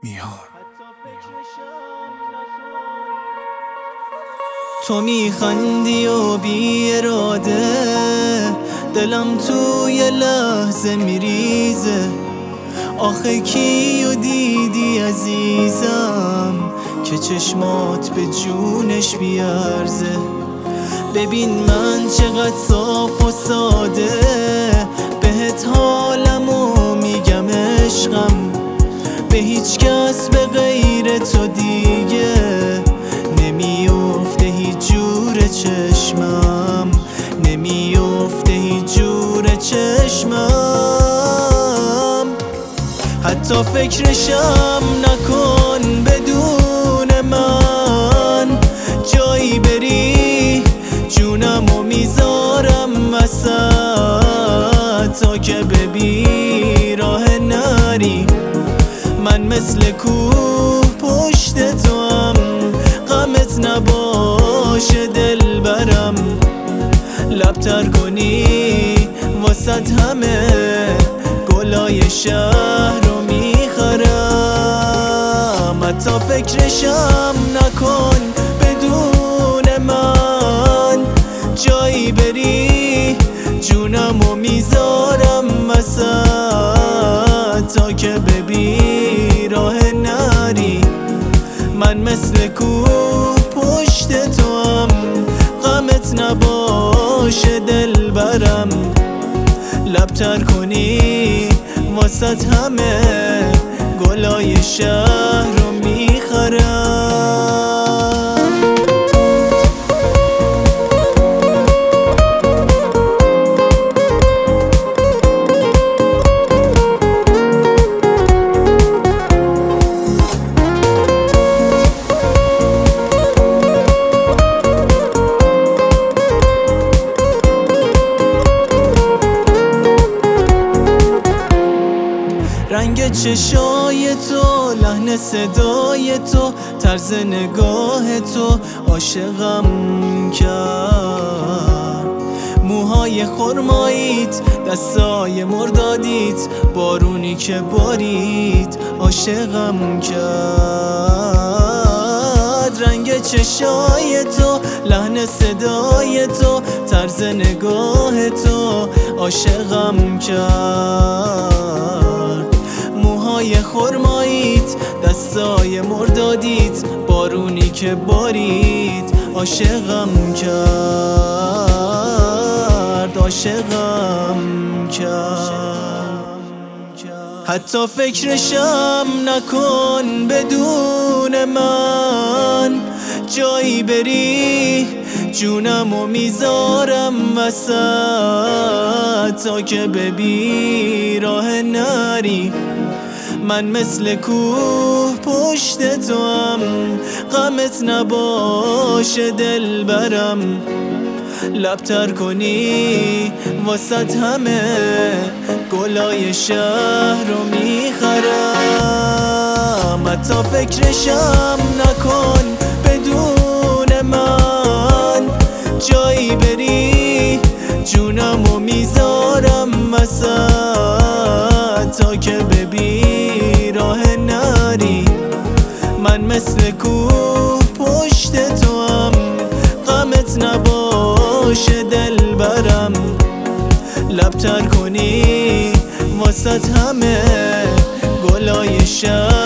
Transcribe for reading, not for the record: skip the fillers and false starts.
میهان. تو میخندی و بی اراده دلم توی لحظه میریزه. آخه کیو دیدی عزیزم که چشمات به جونش بیارزه؟ ببین من چقدر صاف و ساده بهت حالمو میگم عشقم، به هیچ کس به غیر تو دیگه نمیافته هیچ جور چشمم، نمیافته هیچ جور چشمم. حتی فکرشم نکن بدون من، جایی بری جونمو میذارم وسط تا که ببی راه نری. من مثل کوه پشت تو هم، غمت نباشه دل برم. لبتر کنی واسط همه گلای شهر رو میخرم. حتی فکرشم نکن بدون من، جایی بری جونمو میذارم وسط تا که ببی راه نری. من مثل کوه پشت تو هم، غمت نباشه دل برم. لبتر کنی واسط همه گلای شهر رو میخرم. رنگ چشای تو، لحن صدای تو، طرز نگاه تو عاشقم کرد. موهای خرماییت، دستای مردادیت، بارونی که بارید عاشقم کرد. رنگ چشای تو، لحن صدای تو، طرز نگاه تو عاشقم کرد. موهای خرماییت، دستای مردادیت، بارونی که بارید عاشقم کرد، عاشقم کرد. حتی فکرشم نکن بدون من، جایی بری جونمو میذارم وسط تا که ببی راه نری. من مثل کوه پشت تو هم، غمت نباشه دل برم. لبتر کنی واسط همه گلای شهر رو میخرم. حتی فکرشم نکن بدون من، جایی بری جونمو میذارم وسط تا که ببی راه نری. من مثل کوه پشت تو هم، غمت نباشه دل برم. لبتر کنی واسط همه گلای شهر